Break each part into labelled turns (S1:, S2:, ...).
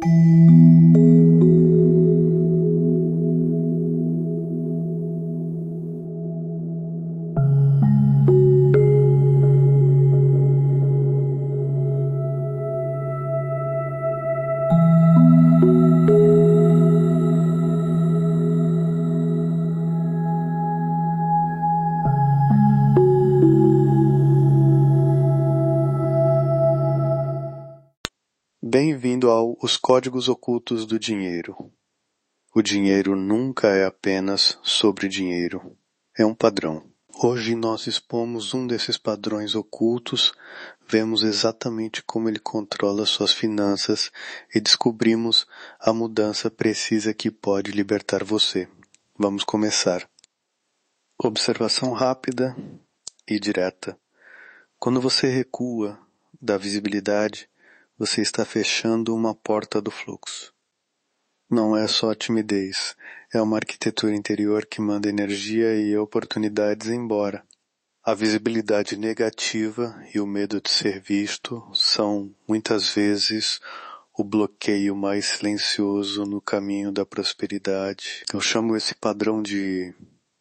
S1: Bem-vindo ao Os Códigos Ocultos do Dinheiro. O dinheiro nunca é apenas sobre dinheiro. É um padrão. Hoje nós expomos um desses padrões ocultos, vemos exatamente como ele controla suas finanças e descobrimos a mudança precisa que pode libertar você. Vamos começar. Observação rápida e direta. Quando você recua da visibilidade, você está fechando uma porta do fluxo. Não é só timidez, é uma arquitetura interior que manda energia e oportunidades embora. A visibilidade negativa e o medo de ser visto são, muitas vezes, o bloqueio mais silencioso no caminho da prosperidade. Eu chamo esse padrão de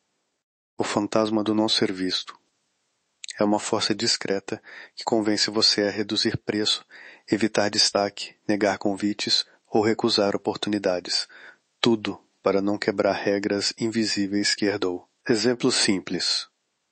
S1: o fantasma do não ser visto. É uma força discreta que convence você a reduzir preço, evitar destaque, negar convites ou recusar oportunidades. Tudo para não quebrar regras invisíveis que herdou. Exemplo simples.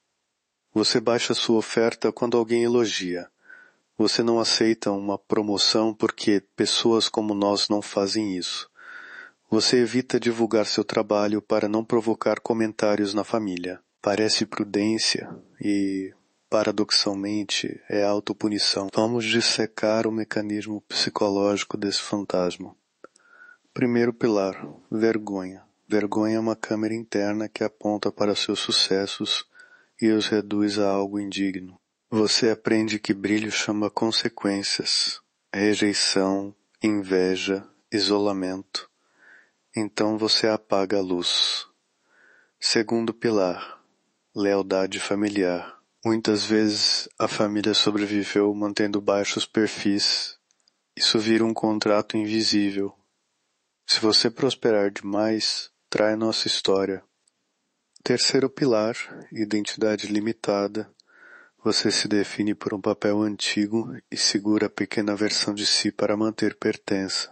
S1: Você baixa sua oferta quando alguém elogia. Você não aceita uma promoção porque pessoas como nós não fazem isso. Você evita divulgar seu trabalho para não provocar comentários na família. Parece prudência e, paradoxalmente, é autopunição. Vamos dissecar o mecanismo psicológico desse fantasma. Primeiro pilar, vergonha. Vergonha é uma câmera interna que aponta para seus sucessos e os reduz a algo indigno. Você aprende que brilho chama consequências, rejeição, inveja, isolamento. Então você apaga a luz. Segundo pilar, lealdade familiar. Muitas vezes a família sobreviveu mantendo baixos perfis. Isso vira um contrato invisível. Se você prosperar demais, trai nossa história. Terceiro pilar, identidade limitada. Você se define por um papel antigo e segura a pequena versão de si para manter pertença.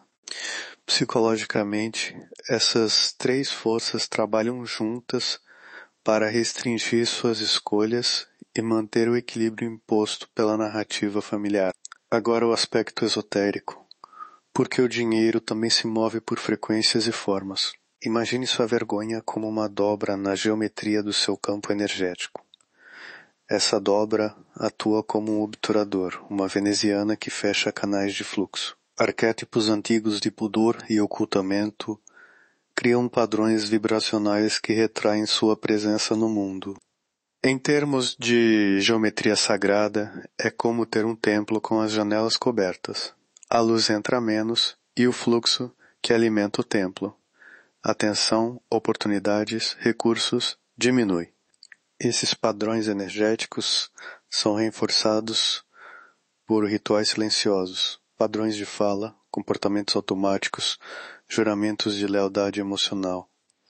S1: Psicologicamente, essas três forças trabalham juntas para restringir suas escolhas e manter o equilíbrio imposto pela narrativa familiar. Agora o aspecto esotérico, porque o dinheiro também se move por frequências e formas. Imagine sua vergonha como uma dobra na geometria do seu campo energético. Essa dobra atua como um obturador, uma veneziana que fecha canais de fluxo. Arquétipos antigos de pudor e ocultamento criam padrões vibracionais que retraem sua presença no mundo. Em termos de geometria sagrada, é como ter um templo com as janelas cobertas. A luz entra menos e o fluxo que alimenta o templo. Atenção, oportunidades, recursos diminui. Esses padrões energéticos são reforçados por rituais silenciosos, padrões de fala, comportamentos automáticos, juramentos de lealdade emocional.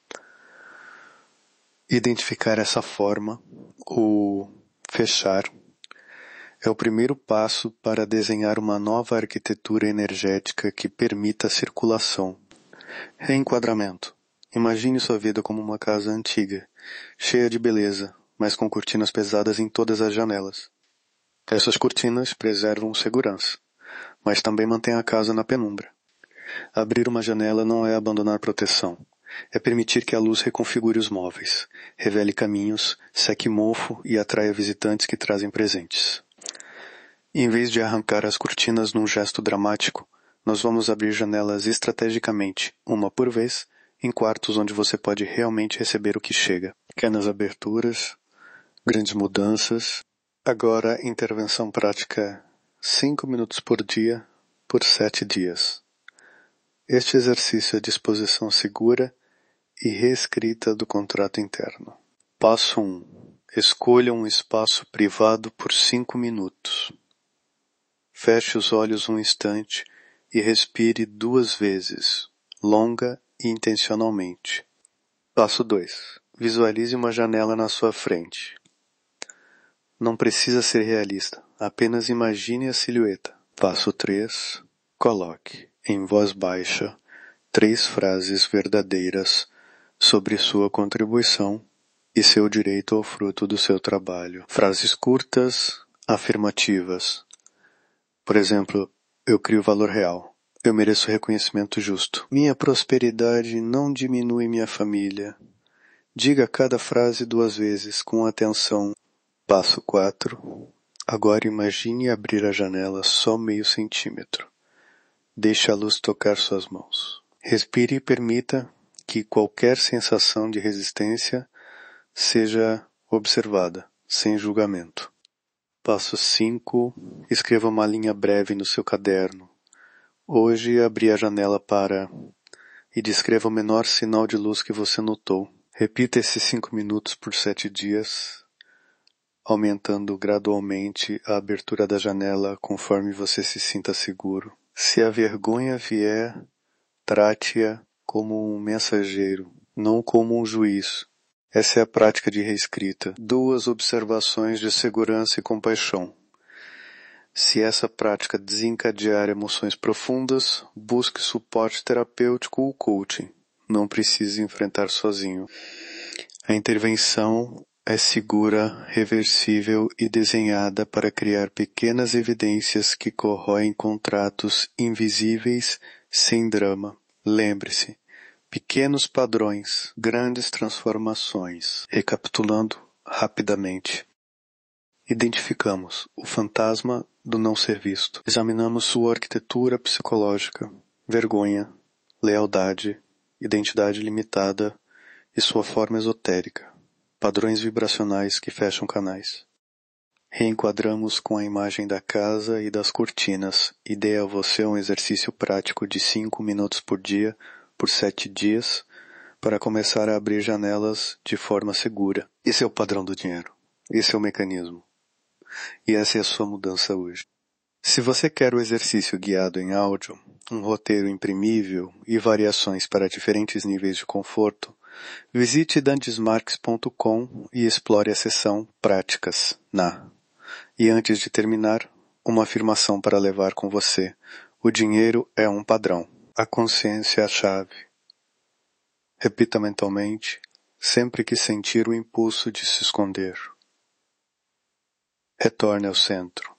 S1: Identificar essa forma, o fechar, é o primeiro passo para desenhar uma nova arquitetura energética que permita a circulação. Reenquadramento. Imagine sua vida como uma casa antiga, cheia de beleza, mas com cortinas pesadas em todas as janelas. Essas cortinas preservam segurança, mas também mantêm a casa na penumbra. Abrir uma janela não é abandonar proteção. É permitir que a luz reconfigure os móveis, revele caminhos, seque mofo e atraia visitantes que trazem presentes. Em vez de arrancar as cortinas num gesto dramático, nós vamos abrir janelas estrategicamente, uma por vez, em quartos onde você pode realmente receber o que chega. Pequenas aberturas, grandes mudanças. Agora, intervenção prática 5 minutos por dia, por 7 dias. Este exercício é disposição segura e reescrita do contrato interno. Passo 1. Escolha um espaço privado por 5 minutos. Feche os olhos um instante e respire 2 vezes, longa e intencionalmente. Passo 2. Visualize uma janela na sua frente. Não precisa ser realista, apenas imagine a silhueta. Passo 3. Coloque, em voz baixa, 3 frases verdadeiras sobre sua contribuição e seu direito ao fruto do seu trabalho. Frases curtas, afirmativas. Por exemplo, eu crio valor real. Eu mereço reconhecimento justo. Minha prosperidade não diminui minha família. Diga cada frase 2 vezes com atenção. Passo 4. Agora imagine abrir a janela só meio centímetro. Deixe a luz tocar suas mãos. Respire e permita que qualquer sensação de resistência seja observada, sem julgamento. Passo 5. Escreva uma linha breve no seu caderno. Hoje abri a janela para... e descreva o menor sinal de luz que você notou. Repita esses 5 minutos por 7 dias, aumentando gradualmente a abertura da janela conforme você se sinta seguro. Se a vergonha vier, trate-a como um mensageiro, não como um juiz. Essa é a prática de reescrita. 2 observações de segurança e compaixão. Se essa prática desencadear emoções profundas, busque suporte terapêutico ou coaching. Não precise enfrentar sozinho. A intervenção é segura, reversível e desenhada para criar pequenas evidências que corroem contratos invisíveis sem drama. Lembre-se, pequenos padrões, grandes transformações. Recapitulando rapidamente. Identificamos o fantasma do não ser visto. Examinamos sua arquitetura psicológica, vergonha, lealdade, identidade limitada e sua forma esotérica, padrões vibracionais que fecham canais. Reenquadramos com a imagem da casa e das cortinas e dei a você um exercício prático de 5 minutos por dia, por 7 dias, para começar a abrir janelas de forma segura. Esse é o padrão do dinheiro. Esse é o mecanismo. E essa é a sua mudança hoje. Se você quer o exercício guiado em áudio, um roteiro imprimível e variações para diferentes níveis de conforto, visite dandesmarques.com e explore a seção Práticas na. E antes de terminar, uma afirmação para levar com você. O dinheiro é um padrão. A consciência é a chave. Repita mentalmente, sempre que sentir o impulso de se esconder. Retorne ao centro.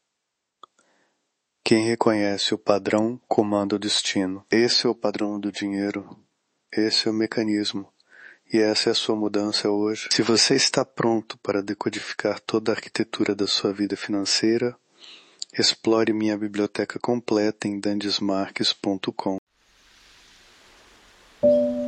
S1: Quem reconhece o padrão comanda o destino. Esse é o padrão do dinheiro. Esse é o mecanismo. E essa é a sua mudança hoje. Se você está pronto para decodificar toda a arquitetura da sua vida financeira, explore minha biblioteca completa em dandesmarques.com.